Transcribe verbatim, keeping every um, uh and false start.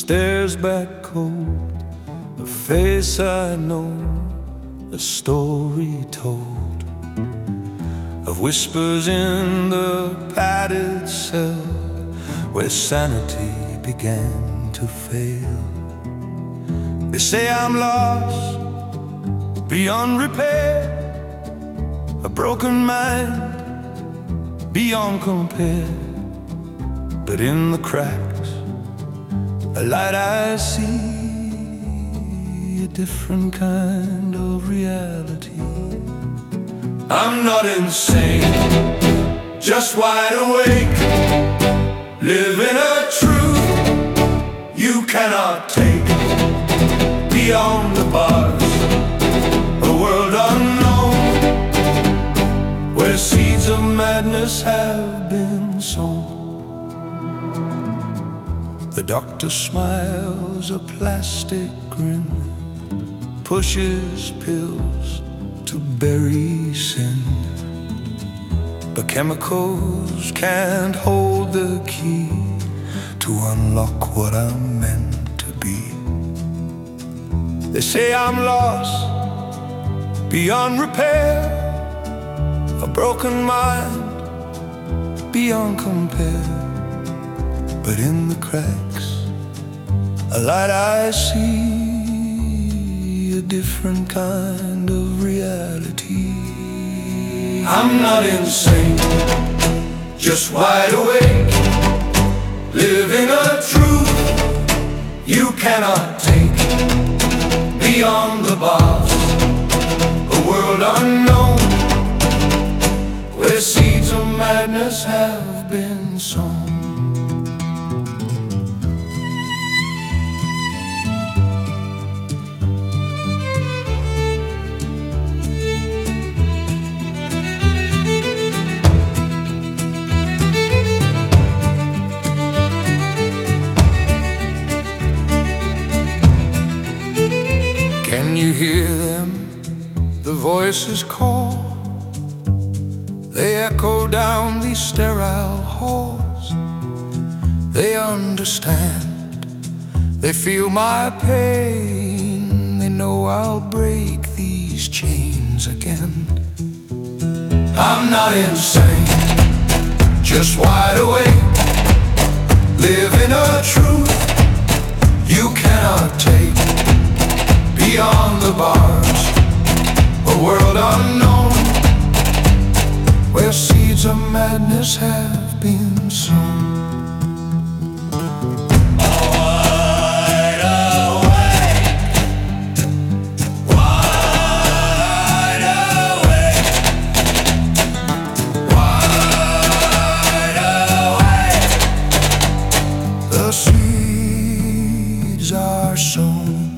stares back cold, a face I know, a story told of whispers in the padded cell where sanity began to fail. They say I'm lost beyond repair, a broken mind beyond compare. But in the cracks, a light I see, a different kind of reality. I'm not insane, just wide awake, living a truth you cannot take. Beyond the bars, a world unknown, where seeds of madness have been sown. The doctor smiles a plastic grin, pushes pills to bury sin, but chemicals can't hold the key to unlock what I'm meant to be. They say I'm lost beyond repair, a broken mind beyond compare. But in the cracks, a light I see, a different kind of reality. I'm not insane, just wide awake, living a truth you cannot take. Beyond the bars, a world unknown, where seeds of madness have been sown. Can you hear them? The voices call. They echo down these sterile halls. They understand. They feel my pain. They know I'll break these chains again. I'm not insane, just wide awake, living a truth you cannot take. Beyond the bars, a world unknown, where seeds of madness have been sown. Wide awake, wide awake, wide awake. The seeds are sown.